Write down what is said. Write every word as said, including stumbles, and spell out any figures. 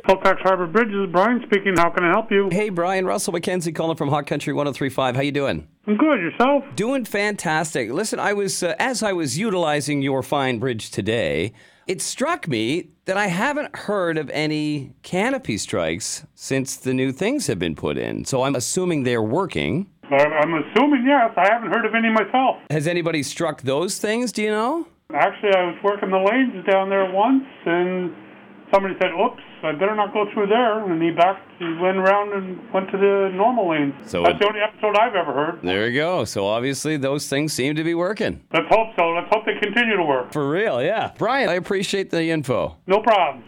Halifax Harbor Bridges, Brian speaking. How can I help you? Hey, Brian. Russell McKenzie calling from Hot Country one oh three point five. How you doing? I'm good. Yourself? Doing fantastic. Listen, I was uh, as I was utilizing your fine bridge today, it struck me that I haven't heard of any canopy strikes since the new things have been put in. So I'm assuming they're working. Uh, I'm assuming yes. I haven't heard of any myself. Has anybody struck those things? Do you know? Actually, I was working the lanes down there once, and somebody said, oops, I better not go through there. And he backed, he went around and went to the normal lane. So That's it, the only episode I've ever heard. There you go. So obviously those things seem to be working. Let's hope so. Let's hope they continue to work. For real, yeah. Brian, I appreciate the info. No problem.